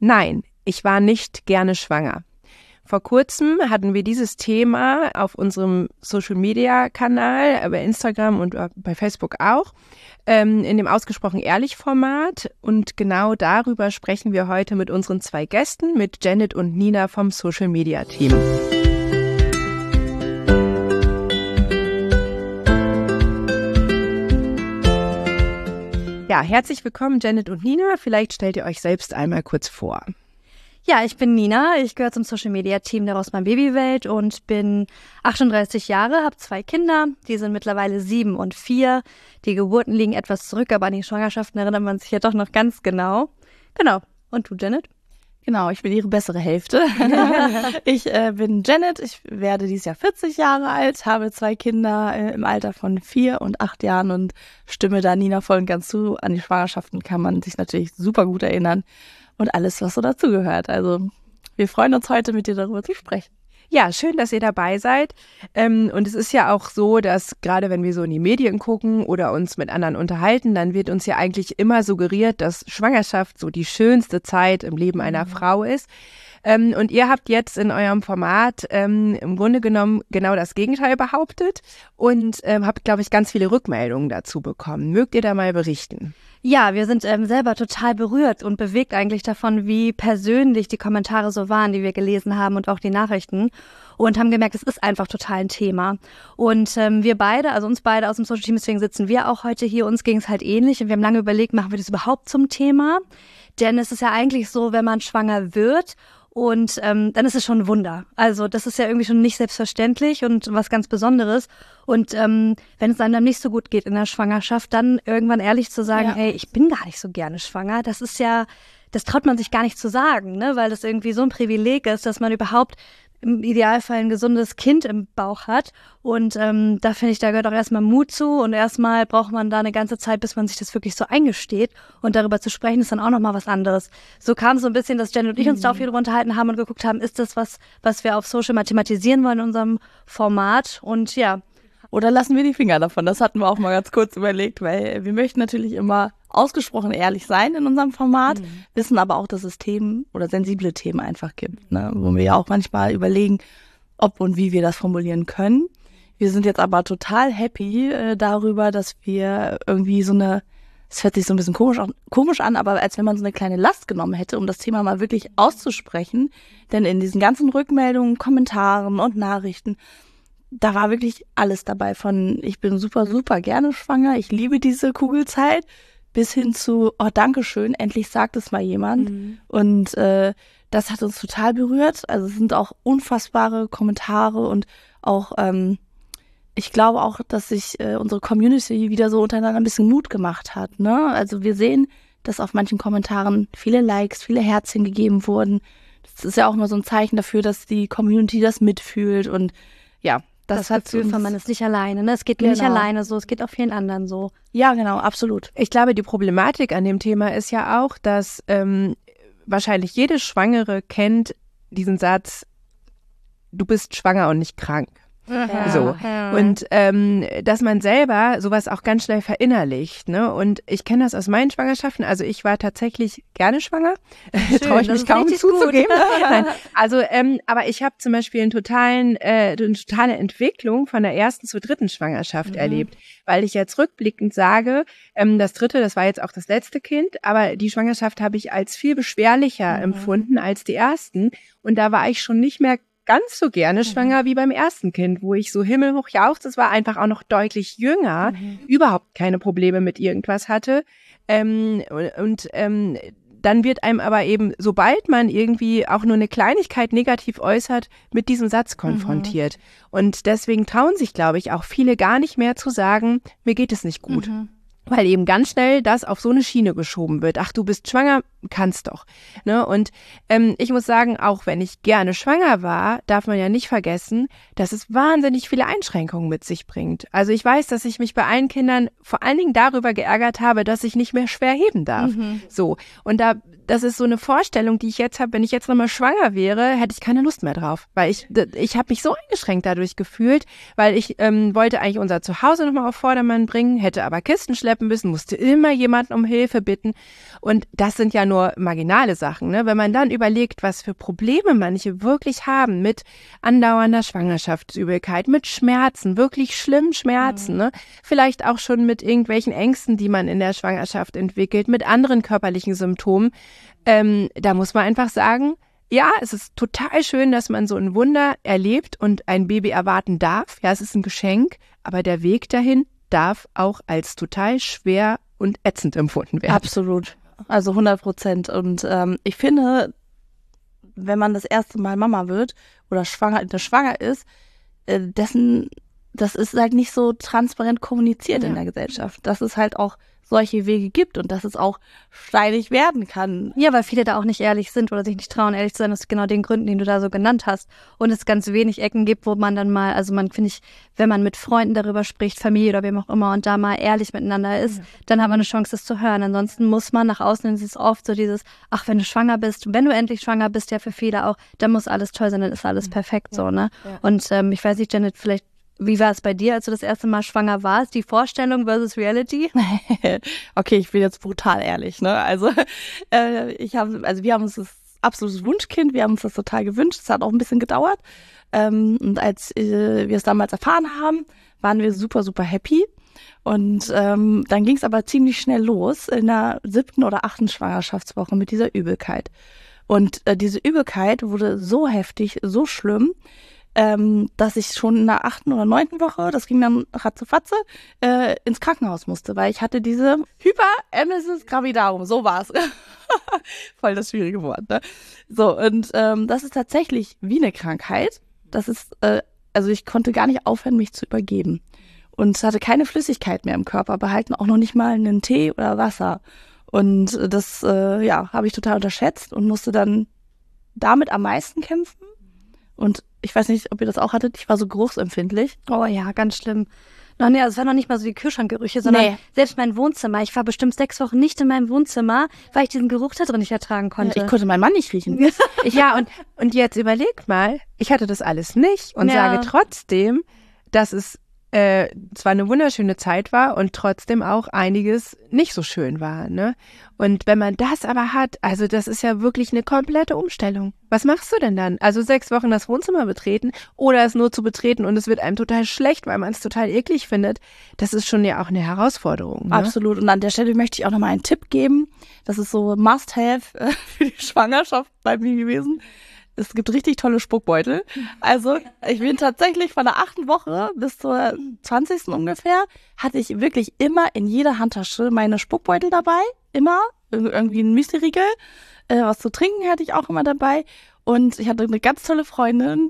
Nein, ich war nicht gerne schwanger. Vor kurzem hatten wir dieses Thema auf unserem Social-Media-Kanal, bei Instagram und bei Facebook auch, in dem Ausgesprochen Ehrlich-Format. Und genau darüber sprechen wir heute mit unseren 2 Gästen, mit Janet und Nina vom Social-Media-Team. Ja, herzlich willkommen, Janet und Nina. Vielleicht stellt ihr euch selbst einmal kurz vor. Ja, ich bin Nina, ich gehöre zum Social-Media-Team der Rossmann Babywelt und bin 38 Jahre, habe 2 Kinder, die sind mittlerweile 7 und 4. Die Geburten liegen etwas zurück, aber an die Schwangerschaften erinnert man sich ja doch noch ganz genau. Genau. Und du, Janet? Genau, ich bin ihre bessere Hälfte. Ich bin Janet, ich werde dieses Jahr 40 Jahre alt, habe 2 Kinder im Alter von 4 und 8 Jahren und stimme da Nina voll und ganz zu. An die Schwangerschaften kann man sich natürlich super gut erinnern und alles, was so dazugehört. Also wir freuen uns heute, mit dir darüber zu sprechen. Ja, schön, dass ihr dabei seid. Und es ist ja auch so, dass gerade wenn wir so in die Medien gucken oder uns mit anderen unterhalten, dann wird uns ja eigentlich immer suggeriert, dass Schwangerschaft so die schönste Zeit im Leben einer Frau ist. Und ihr habt jetzt in eurem Format im Grunde genommen genau das Gegenteil behauptet und habt, glaube ich, ganz viele Rückmeldungen dazu bekommen. Mögt ihr da mal berichten? Ja, wir sind selber total berührt und bewegt eigentlich davon, wie persönlich die Kommentare so waren, die wir gelesen haben und auch die Nachrichten und haben gemerkt, es ist einfach total ein Thema. Und wir beide, also uns beide aus dem Social Team, deswegen sitzen wir auch heute hier, uns ging es halt ähnlich und wir haben lange überlegt, machen wir das überhaupt zum Thema? Denn es ist ja eigentlich so, wenn man schwanger wird und dann ist es schon ein Wunder. Also das ist ja irgendwie schon nicht selbstverständlich und was ganz Besonderes. Und wenn es einem dann nicht so gut geht in der Schwangerschaft, dann irgendwann ehrlich zu sagen, hey, ich bin gar nicht so gerne schwanger, das ist ja, das traut man sich gar nicht zu sagen, ne? Weil das irgendwie so ein Privileg ist, dass man überhaupt im Idealfall ein gesundes Kind im Bauch hat. Und da finde ich, da gehört auch erstmal Mut zu und erstmal braucht man da eine ganze Zeit, bis man sich das wirklich so eingesteht. Und darüber zu sprechen, ist dann auch nochmal was anderes. So kam es so ein bisschen, dass Jen und ich uns da auch viel drüber unterhalten haben und geguckt haben, ist das was wir auf Social mal thematisieren wollen in unserem Format? Und ja. Oder lassen wir die Finger davon? Das hatten wir auch mal ganz kurz überlegt, weil wir möchten natürlich immer ausgesprochen ehrlich sein in unserem Format, wissen aber auch, dass es Themen oder sensible Themen einfach gibt, ne? Wo wir ja auch manchmal überlegen, ob und wie wir das formulieren können. Wir sind jetzt aber total happy darüber, dass wir irgendwie es hört sich so ein bisschen komisch an, aber als wenn man so eine kleine Last genommen hätte, um das Thema mal wirklich auszusprechen. Denn in diesen ganzen Rückmeldungen, Kommentaren und Nachrichten, da war wirklich alles dabei, von ich bin super, super gerne schwanger, ich liebe diese Kugelzeit, bis hin zu, oh, Dankeschön, endlich sagt es mal jemand. Und das hat uns total berührt. Also es sind auch unfassbare Kommentare und auch, ich glaube auch, dass sich unsere Community wieder so untereinander ein bisschen Mut gemacht hat, ne? Also wir sehen, dass auf manchen Kommentaren viele Likes, viele Herzchen gegeben wurden. Das ist ja auch mal so ein Zeichen dafür, dass die Community das mitfühlt und ja, das Gefühl von, man ist nicht alleine, ne? Es geht mir nicht alleine so, es geht auch vielen anderen so. Ja, genau, absolut. Ich glaube, die Problematik an dem Thema ist ja auch, dass wahrscheinlich jede Schwangere kennt diesen Satz, du bist schwanger und nicht krank. Ja. So. Und dass man selber sowas auch ganz schnell verinnerlicht, ne? Und ich kenne das aus meinen Schwangerschaften. Also ich war tatsächlich gerne schwanger. Traue ich mich kaum zuzugeben. Nein. Also, aber ich habe zum Beispiel eine totale Entwicklung von der 1. zur 3. Schwangerschaft erlebt. Weil ich jetzt rückblickend sage, das 3., das war jetzt auch das letzte Kind, aber die Schwangerschaft habe ich als viel beschwerlicher empfunden als die ersten. Und da war ich schon nicht mehr ganz so gerne schwanger wie beim ersten Kind, wo ich so himmelhoch jauchzte. Es war einfach auch noch deutlich jünger, überhaupt keine Probleme mit irgendwas hatte. Dann wird einem aber eben, sobald man irgendwie auch nur eine Kleinigkeit negativ äußert, mit diesem Satz konfrontiert. Und deswegen trauen sich, glaube ich, auch viele gar nicht mehr zu sagen, mir geht es nicht gut. Weil eben ganz schnell das auf so eine Schiene geschoben wird. Ach, du bist schwanger, kannst doch. Ne? Und ich muss sagen, auch wenn ich gerne schwanger war, darf man ja nicht vergessen, dass es wahnsinnig viele Einschränkungen mit sich bringt. Also ich weiß, dass ich mich bei allen Kindern vor allen Dingen darüber geärgert habe, dass ich nicht mehr schwer heben darf. So. Und das ist so eine Vorstellung, die ich jetzt habe, wenn ich jetzt nochmal schwanger wäre, hätte ich keine Lust mehr drauf. Weil ich habe mich so eingeschränkt dadurch gefühlt, weil ich wollte eigentlich unser Zuhause nochmal auf Vordermann bringen, hätte aber Kisten schleppen müssen, musste immer jemanden um Hilfe bitten. Und das sind ja nur marginale Sachen, ne? Wenn man dann überlegt, was für Probleme manche wirklich haben mit andauernder Schwangerschaftsübelkeit, mit Schmerzen, wirklich schlimmen Schmerzen, ne? Vielleicht auch schon mit irgendwelchen Ängsten, die man in der Schwangerschaft entwickelt, mit anderen körperlichen Symptomen. Da muss man einfach sagen, ja, es ist total schön, dass man so ein Wunder erlebt und ein Baby erwarten darf. Ja, es ist ein Geschenk, aber der Weg dahin darf auch als total schwer und ätzend empfunden werden. Absolut. Also 100%. Und ich finde, wenn man das erste Mal Mama wird oder schwanger ist, das ist halt nicht so transparent kommuniziert in der Gesellschaft. Dass es halt auch solche Wege gibt und dass es auch steinig werden kann. Ja, weil viele da auch nicht ehrlich sind oder sich nicht trauen, ehrlich zu sein, aus genau den Gründen, die du da so genannt hast. Und es ganz wenig Ecken gibt, wo man dann mal, also man, finde ich, wenn man mit Freunden darüber spricht, Familie oder wem auch immer und da mal ehrlich miteinander ist, dann hat man eine Chance, das zu hören. Ansonsten muss man nach außen, ist es oft so dieses, ach, wenn du schwanger bist, wenn du endlich schwanger bist, ja für viele auch, dann muss alles toll sein, dann ist alles perfekt so, ne? Ja. Und ich weiß nicht, Janet, vielleicht wie war es bei dir, als du das erste Mal schwanger warst? Die Vorstellung versus Reality? Okay, ich bin jetzt brutal ehrlich, ne? Also wir haben uns das absolutes Wunschkind, wir haben uns das total gewünscht. Es hat auch ein bisschen gedauert. Und als wir es damals erfahren haben, waren wir super, super happy. Und dann ging es aber ziemlich schnell los in der 7. oder 8. Schwangerschaftswoche mit dieser Übelkeit. Und diese Übelkeit wurde so heftig, so schlimm, dass ich schon in der 8. oder 9. Woche, das ging dann ratzefatze, ins Krankenhaus musste, weil ich hatte diese Hyperemesis gravidarum, so war's. Voll das schwierige Wort, ne? So, und das ist tatsächlich wie eine Krankheit. Das ist, also ich konnte gar nicht aufhören, mich zu übergeben. Und hatte keine Flüssigkeit mehr im Körper behalten, auch noch nicht mal einen Tee oder Wasser. Und das, habe ich total unterschätzt und musste dann damit am meisten kämpfen. Und ich weiß nicht, ob ihr das auch hattet, ich war so geruchsempfindlich. Oh ja, ganz schlimm. Also es waren noch nicht mal so die Kühlschrankgerüche, sondern selbst mein Wohnzimmer. Ich war bestimmt 6 Wochen nicht in meinem Wohnzimmer, weil ich diesen Geruch da drin nicht ertragen konnte. Ich konnte meinen Mann nicht riechen. Und jetzt überleg mal, ich hatte das alles nicht und sage trotzdem, dass es zwar eine wunderschöne Zeit war und trotzdem auch einiges nicht so schön war, ne? Und wenn man das aber hat, also das ist ja wirklich eine komplette Umstellung. Was machst du denn dann? Also 6 Wochen das Wohnzimmer betreten oder es nur zu betreten und es wird einem total schlecht, weil man es total eklig findet. Das ist schon ja auch eine Herausforderung. Ne? Absolut. Und an der Stelle möchte ich auch nochmal einen Tipp geben. Das ist so Must-Have für die Schwangerschaft bei mir gewesen. Es gibt richtig tolle Spuckbeutel. Also ich bin tatsächlich von der 8. Woche bis zur 20. ungefähr, hatte ich wirklich immer in jeder Handtasche meine Spuckbeutel dabei. Immer. Irgendwie ein Müsli-Riegel. Was zu trinken hatte ich auch immer dabei. Und ich hatte eine ganz tolle Freundin,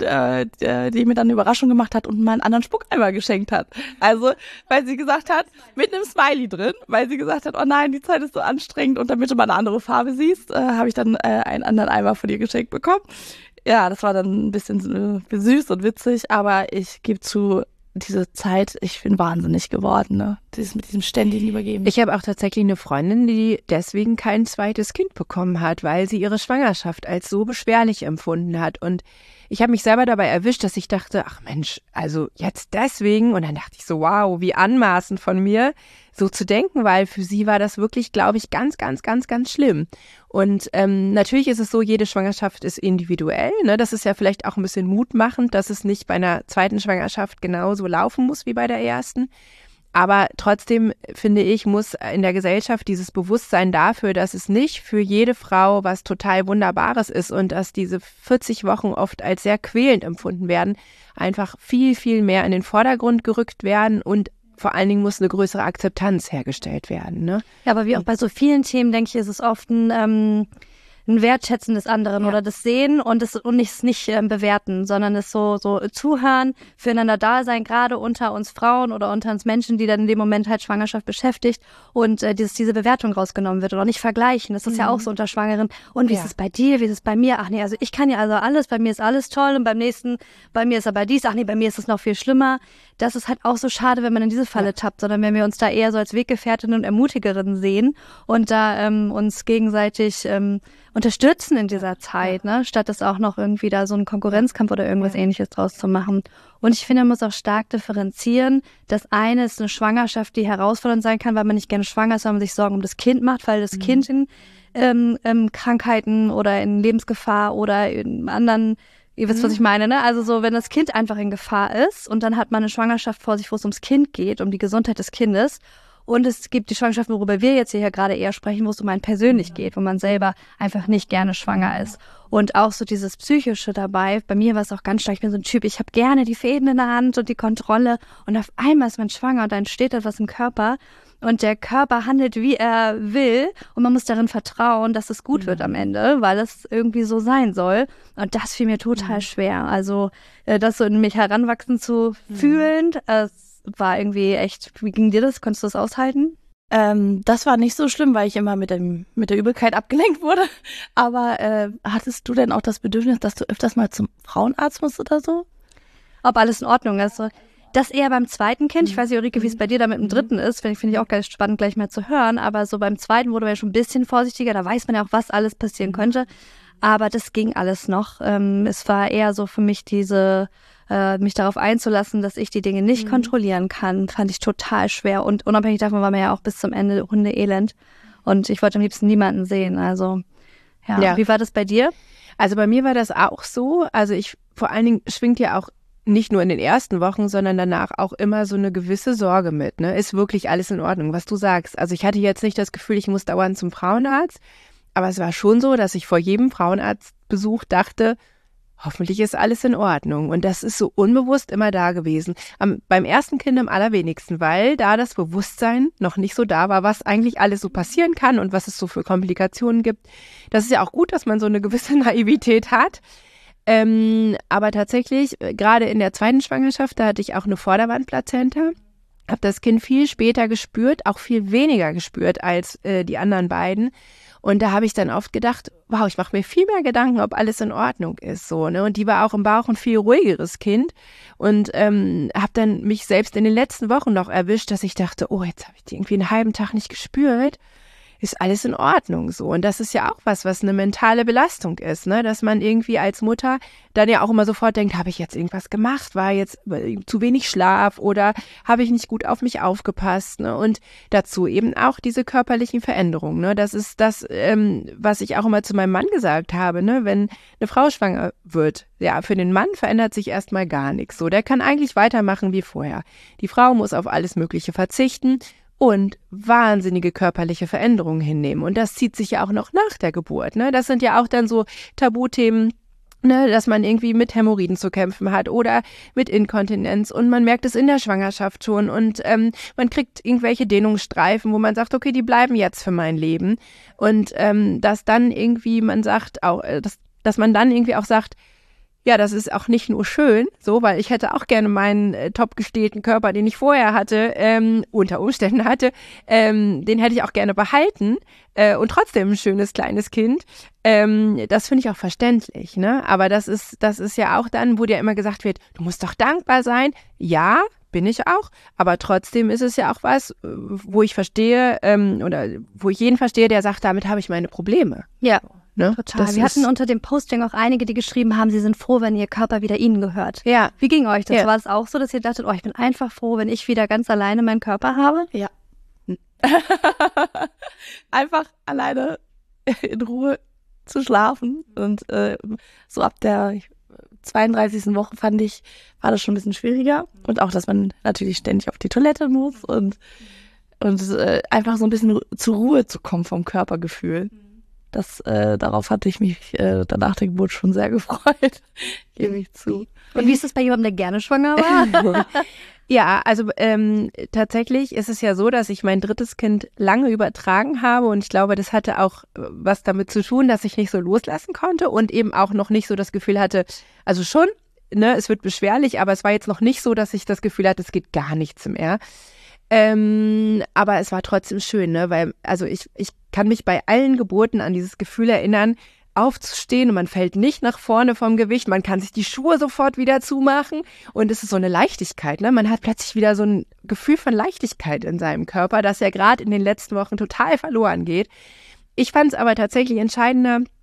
die mir dann eine Überraschung gemacht hat und mir einen anderen Spuckeimer geschenkt hat. Also, weil sie gesagt hat, mit einem Smiley drin, weil sie gesagt hat, oh nein, die Zeit ist so anstrengend und damit du mal eine andere Farbe siehst, habe ich dann einen anderen Eimer von ihr geschenkt bekommen. Ja, das war dann ein bisschen süß und witzig, aber ich gebe zu, diese Zeit, ich bin wahnsinnig geworden, ne? Mit diesem ständigen Übergeben. Ich habe auch tatsächlich eine Freundin, die deswegen kein zweites Kind bekommen hat, weil sie ihre Schwangerschaft als so beschwerlich empfunden hat. Und ich habe mich selber dabei erwischt, dass ich dachte, ach Mensch, also jetzt deswegen. Und dann dachte ich so, wow, wie anmaßend von mir, so zu denken, weil für sie war das wirklich, glaube ich, ganz, ganz, ganz, ganz schlimm. Und natürlich ist es so, jede Schwangerschaft ist individuell. Ne? Das ist ja vielleicht auch ein bisschen mutmachend, dass es nicht bei einer zweiten Schwangerschaft genauso laufen muss wie bei der ersten. Aber trotzdem, finde ich, muss in der Gesellschaft dieses Bewusstsein dafür, dass es nicht für jede Frau was total Wunderbares ist und dass diese 40 Wochen oft als sehr quälend empfunden werden, einfach viel, viel mehr in den Vordergrund gerückt werden und vor allen Dingen muss eine größere Akzeptanz hergestellt werden. Ne? Ja, aber wie auch bei so vielen Themen, denke ich, ist es oft ein Wertschätzen des anderen oder das Sehen und nicht bewerten, sondern es so zuhören, füreinander da sein, gerade unter uns Frauen oder unter uns Menschen, die dann in dem Moment halt Schwangerschaft beschäftigt und diese Bewertung rausgenommen wird oder nicht vergleichen. Das ist ja auch so unter Schwangeren. Und wie ist es bei dir, wie ist es bei mir? Ach nee, also ich kann ja also alles, bei mir ist alles toll und beim nächsten, bei mir ist aber dies, ach nee, bei mir ist es noch viel schlimmer. Das ist halt auch so schade, wenn man in diese Falle tappt, sondern wenn wir uns da eher so als Weggefährtinnen und Ermutigerinnen sehen und da uns gegenseitig unterstützen in dieser Zeit, ne? Statt das auch noch irgendwie da so einen Konkurrenzkampf oder irgendwas Ähnliches draus zu machen. Und ich finde, man muss auch stark differenzieren. Das eine ist eine Schwangerschaft, die herausfordernd sein kann, weil man nicht gerne schwanger ist, weil man sich Sorgen um das Kind macht, weil das Kind in Krankheiten oder in Lebensgefahr oder in anderen, ihr wisst, was ich meine, ne? Also so, wenn das Kind einfach in Gefahr ist und dann hat man eine Schwangerschaft vor sich, wo es ums Kind geht, um die Gesundheit des Kindes. Und es gibt die Schwangerschaften, worüber wir jetzt hier gerade eher sprechen, wo es um einen persönlich geht, wo man selber einfach nicht gerne schwanger ist. Und auch so dieses Psychische dabei. Bei mir war es auch ganz stark, ich bin so ein Typ, ich habe gerne die Fäden in der Hand und die Kontrolle. Und auf einmal ist man schwanger und dann steht etwas im Körper. Und der Körper handelt, wie er will. Und man muss darin vertrauen, dass es gut wird am Ende, weil es irgendwie so sein soll. Und das fiel mir total schwer. Also das so in mich heranwachsen zu fühlen, es war irgendwie echt, wie ging dir das? Konntest du das aushalten? Das war nicht so schlimm, weil ich immer mit der Übelkeit abgelenkt wurde. Aber hattest du denn auch das Bedürfnis, dass du öfters mal zum Frauenarzt musst oder so? Ob alles in Ordnung ist. Das eher beim zweiten Kind. Ich weiß nicht, Ulrike, wie es bei dir da mit dem dritten ist. Finde ich auch ganz spannend, gleich mal zu hören. Aber so beim zweiten wurde man ja schon ein bisschen vorsichtiger. Da weiß man ja auch, was alles passieren könnte. Aber das ging alles noch. Es war eher so für mich mich darauf einzulassen, dass ich die Dinge nicht kontrollieren kann, fand ich total schwer. Und unabhängig davon war mir ja auch bis zum Ende Hundeelend. Und ich wollte am liebsten niemanden sehen. Also, ja. Wie war das bei dir? Also bei mir war das auch so. Also vor allen Dingen schwingt ja auch nicht nur in den ersten Wochen, sondern danach auch immer so eine gewisse Sorge mit. Ne? Ist wirklich alles in Ordnung, was du sagst? Also ich hatte jetzt nicht das Gefühl, ich muss dauernd zum Frauenarzt. Aber es war schon so, dass ich vor jedem Frauenarztbesuch dachte, hoffentlich ist alles in Ordnung. Und das ist so unbewusst immer da gewesen. Beim ersten Kind am allerwenigsten, weil da das Bewusstsein noch nicht so da war, was eigentlich alles so passieren kann und was es so für Komplikationen gibt. Das ist ja auch gut, dass man so eine gewisse Naivität hat. Aber tatsächlich, gerade in der zweiten Schwangerschaft, da hatte ich auch eine Vorderwandplazenta. Habe das Kind viel später gespürt, auch viel weniger gespürt als die anderen beiden. Und da habe ich dann oft gedacht, wow, ich mache mir viel mehr Gedanken, ob alles in Ordnung ist. So, ne? Und die war auch im Bauch ein viel ruhigeres Kind. Und habe dann mich selbst in den letzten Wochen noch erwischt, dass ich dachte, oh, jetzt habe ich die irgendwie einen halben Tag nicht gespürt. Ist alles in Ordnung so. Und das ist ja auch was eine mentale Belastung ist, ne? Dass man irgendwie als Mutter dann ja auch immer sofort denkt, habe ich jetzt irgendwas gemacht? War jetzt zu wenig Schlaf oder habe ich nicht gut auf mich aufgepasst? Ne? Und dazu eben auch diese körperlichen Veränderungen. Ne? Das ist das, was ich auch immer zu meinem Mann gesagt habe, ne? Wenn eine Frau schwanger wird, ja, für den Mann verändert sich erstmal gar nichts. So, der kann eigentlich weitermachen wie vorher. Die Frau muss auf alles Mögliche verzichten und wahnsinnige körperliche Veränderungen hinnehmen. Und das zieht sich ja auch noch nach der Geburt. Ne? Das sind ja auch dann so Tabuthemen, ne, dass man irgendwie mit Hämorrhoiden zu kämpfen hat oder mit Inkontinenz. Und man merkt es in der Schwangerschaft schon. Und man kriegt irgendwelche Dehnungsstreifen, wo man sagt, okay, die bleiben jetzt für mein Leben. Und dass dann irgendwie man sagt, auch, dass man dann irgendwie auch sagt, ja, das ist auch nicht nur schön, so, weil ich hätte auch gerne meinen top gestählten Körper, den ich vorher hatte, unter Umständen hatte, den hätte ich auch gerne behalten und trotzdem ein schönes kleines Kind. Das finde ich auch verständlich, ne? Aber das ist ja auch dann, wo dir immer gesagt wird, du musst doch dankbar sein. Ja, bin ich auch, aber trotzdem ist es ja auch was, wo ich verstehe oder wo ich jeden verstehe, der sagt, damit habe ich meine Probleme. Ja. Ne? Total. Wir hatten unter dem Posting auch einige, die geschrieben haben, sie sind froh, wenn ihr Körper wieder ihnen gehört. Ja. Wie ging euch das? Ja. War es auch so, dass ihr dachtet, oh, ich bin einfach froh, wenn ich wieder ganz alleine meinen Körper habe? Ja. Einfach alleine in Ruhe zu schlafen. Und so ab der 32. Woche war das schon ein bisschen schwieriger. Und auch, dass man natürlich ständig auf die Toilette muss und einfach so ein bisschen zur Ruhe zu kommen vom Körpergefühl. Darauf hatte ich mich danach der Geburt schon sehr gefreut, gebe ich zu. Und wie ist das bei jemandem, der gerne schwanger war? Ja, also tatsächlich ist es ja so, dass ich mein drittes Kind lange übertragen habe und ich glaube, das hatte auch was damit zu tun, dass ich nicht so loslassen konnte und eben auch noch nicht so das Gefühl hatte, also schon, ne, es wird beschwerlich, aber es war jetzt noch nicht so, dass ich das Gefühl hatte, es geht gar nichts mehr. Aber es war trotzdem schön, ne, weil also ich kann mich bei allen Geburten an dieses Gefühl erinnern, aufzustehen und man fällt nicht nach vorne vom Gewicht, man kann sich die Schuhe sofort wieder zumachen und es ist so eine Leichtigkeit, ne? Man hat plötzlich wieder so ein Gefühl von Leichtigkeit in seinem Körper, das ja gerade in den letzten Wochen total verloren geht. Ich fand es aber tatsächlich entscheidender,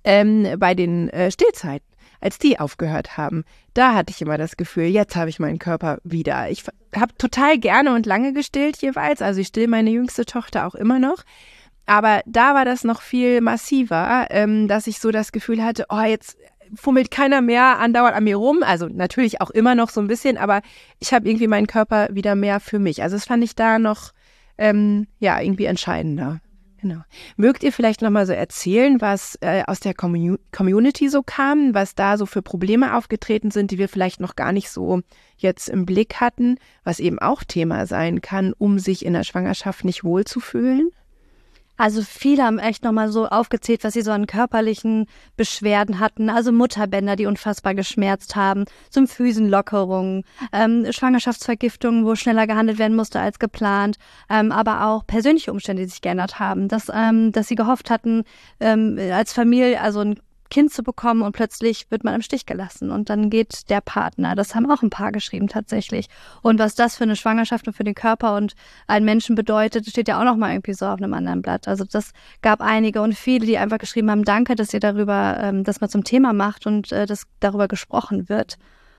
bei den Stillzeiten, als die aufgehört haben, da hatte ich immer das Gefühl, jetzt habe ich meinen Körper wieder. Ich habe total gerne und lange gestillt jeweils, also ich still meine jüngste Tochter auch immer noch. Aber da war das noch viel massiver, dass ich so das Gefühl hatte, oh, jetzt fummelt keiner mehr andauernd an mir rum. Also natürlich auch immer noch so ein bisschen, aber ich habe irgendwie meinen Körper wieder mehr für mich. Also das fand ich da noch irgendwie entscheidender. Genau. Mögt ihr vielleicht nochmal so erzählen, was aus der Community so kam, was da so für Probleme aufgetreten sind, die wir vielleicht noch gar nicht so jetzt im Blick hatten, was eben auch Thema sein kann, um sich in der Schwangerschaft nicht wohlzufühlen? Also viele haben echt nochmal so aufgezählt, was sie so an körperlichen Beschwerden hatten. Also Mutterbänder, die unfassbar geschmerzt haben, Symphysenlockerungen, Schwangerschaftsvergiftungen, wo schneller gehandelt werden musste als geplant, aber auch persönliche Umstände, die sich geändert haben. Dass sie gehofft hatten, als Familie also ein Kind zu bekommen und plötzlich wird man im Stich gelassen und dann geht der Partner. Das haben auch ein paar geschrieben tatsächlich. Und was das für eine Schwangerschaft und für den Körper und einen Menschen bedeutet, steht ja auch noch mal irgendwie so auf einem anderen Blatt. Also das gab einige und viele, die einfach geschrieben haben, danke, dass ihr darüber, das mal zum Thema macht und dass darüber gesprochen wird.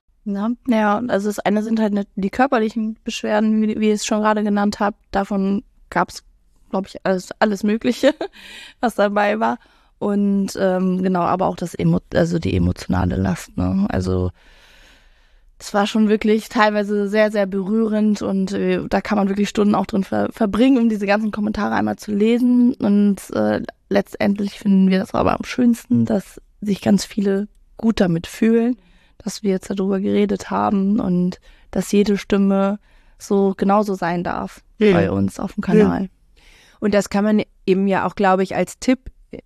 Ja, also das eine sind halt die körperlichen Beschwerden, wie ich es schon gerade genannt habe. Davon gab es, glaube ich, alles Mögliche, was dabei war. Und aber auch die emotionale Last. Ne? Also es war schon wirklich teilweise sehr, sehr berührend und da kann man wirklich Stunden auch drin verbringen, um diese ganzen Kommentare einmal zu lesen. Und letztendlich finden wir das aber am schönsten, dass sich ganz viele gut damit fühlen, dass wir jetzt darüber geredet haben und dass jede Stimme so genauso sein darf bei uns auf dem Kanal. Und das kann man eben ja auch, glaube ich, als Tipp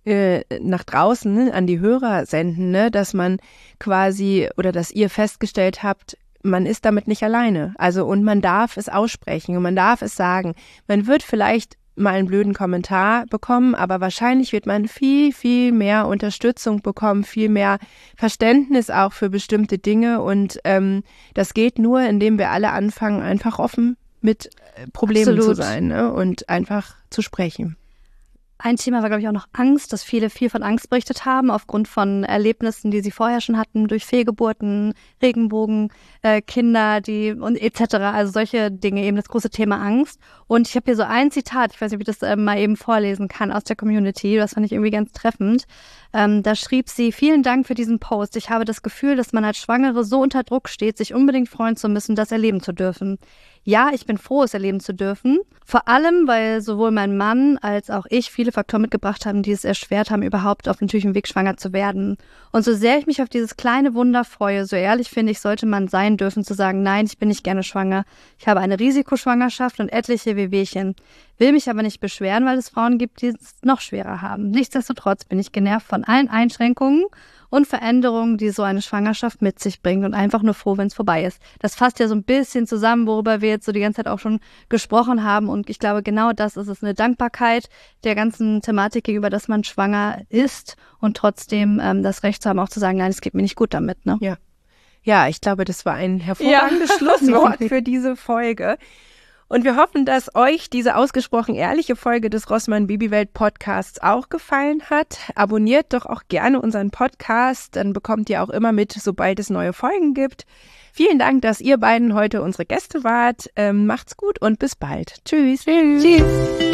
nach draußen an die Hörer senden, ne, dass man quasi oder dass ihr festgestellt habt, man ist damit nicht alleine. Also und man darf es aussprechen und man darf es sagen. Man wird vielleicht mal einen blöden Kommentar bekommen, aber wahrscheinlich wird man viel, viel mehr Unterstützung bekommen, viel mehr Verständnis auch für bestimmte Dinge und das geht nur, indem wir alle anfangen, einfach offen mit Problemen zu sein, ne, und einfach zu sprechen. Ein Thema war, glaube ich, auch noch Angst, dass viele viel von Angst berichtet haben, aufgrund von Erlebnissen, die sie vorher schon hatten, durch Fehlgeburten, Regenbogen, Kinder, und etc. Also solche Dinge, eben das große Thema Angst. Und ich habe hier so ein Zitat, ich weiß nicht, ob ich das mal eben vorlesen kann aus der Community, das fand ich irgendwie ganz treffend. Da schrieb sie, vielen Dank für diesen Post. Ich habe das Gefühl, dass man als Schwangere so unter Druck steht, sich unbedingt freuen zu müssen, das erleben zu dürfen. Ja, ich bin froh, es erleben zu dürfen. Vor allem, weil sowohl mein Mann als auch ich viele Faktoren mitgebracht haben, die es erschwert haben, überhaupt auf dem natürlichen Weg schwanger zu werden. Und so sehr ich mich auf dieses kleine Wunder freue, so ehrlich finde ich, sollte man sein dürfen zu sagen, nein, ich bin nicht gerne schwanger. Ich habe eine Risikoschwangerschaft und etliche Wehwehchen. Will mich aber nicht beschweren, weil es Frauen gibt, die es noch schwerer haben. Nichtsdestotrotz bin ich genervt von allen Einschränkungen und Veränderungen, die so eine Schwangerschaft mit sich bringt und einfach nur froh, wenn es vorbei ist. Das fasst ja so ein bisschen zusammen, worüber wir jetzt so die ganze Zeit auch schon gesprochen haben und ich glaube, genau das ist es, eine Dankbarkeit der ganzen Thematik gegenüber, dass man schwanger ist und trotzdem das Recht zu haben, auch zu sagen, nein, es geht mir nicht gut damit. Ne? Ja, ich glaube, das war ein hervorragendes Schlusswort für diese Folge. Und wir hoffen, dass euch diese ausgesprochen ehrliche Folge des Rossmann Babywelt Podcasts auch gefallen hat. Abonniert doch auch gerne unseren Podcast, dann bekommt ihr auch immer mit, sobald es neue Folgen gibt. Vielen Dank, dass ihr beiden heute unsere Gäste wart. Macht's gut und bis bald. Tschüss. Tschüss.